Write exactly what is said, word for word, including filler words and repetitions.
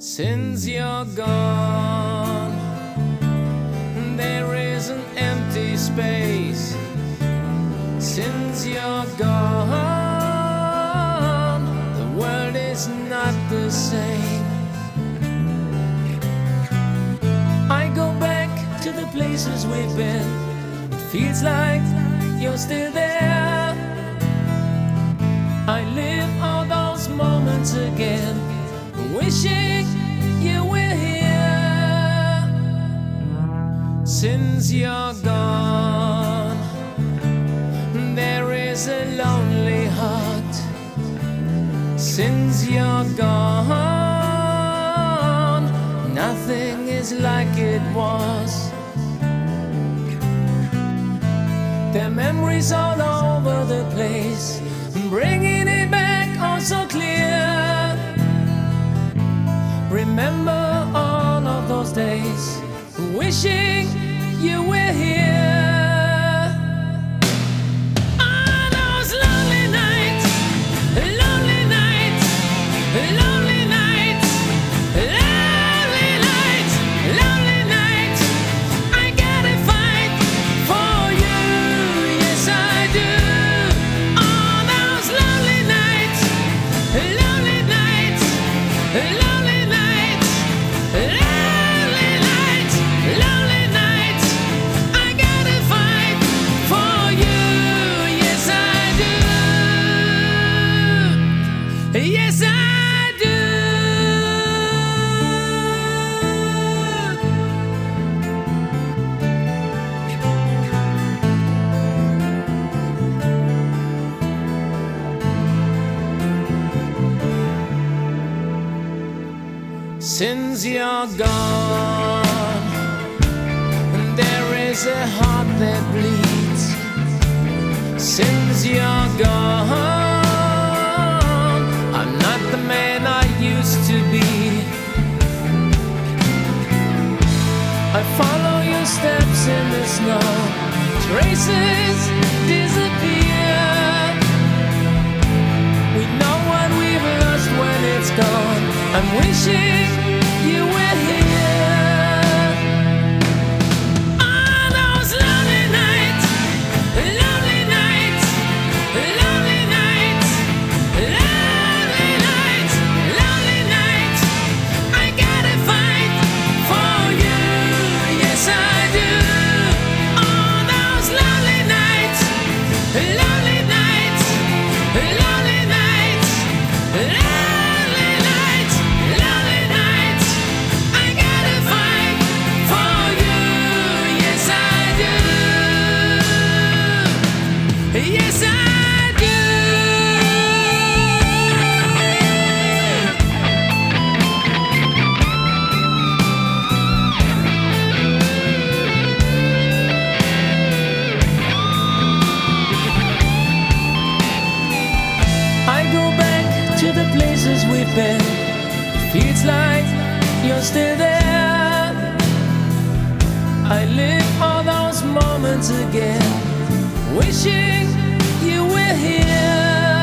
Since you're gone, there is an empty space. Since you're gone, the world is not the same. I go back to the places we've been. It feels like you're still there. I live all those moments again, wishing you were here. Since you're gone, there is a lonely heart. Since you're gone, nothing is like it was. There are memories all over the place, bringing it back all so clear. Remember all of those days, wishing you were here. On those lonely nights, lonely nights, lonely nights, lonely nights, lonely nights, I gotta fight for you, yes I do. On those lonely nights, lonely nights, lonely yes, I do. Since you're gone, there is a heart that bleeds. Since you're gone, the man I used to be. I follow your steps in the snow, traces disappear. We know what we've lost when it's gone. I'm wishing you were here. On those lonely nights, lonely nights, lonely nights, lonely nights, lonely nights, I gotta fight for you, yes I do. On those lonely nights, lonely nights, lonely nights, lonely nights, lonely nights, I gotta fight for you, yes I do, yes I do. To the places we've been, it feels like you're still there. I live all those moments again, wishing you were here.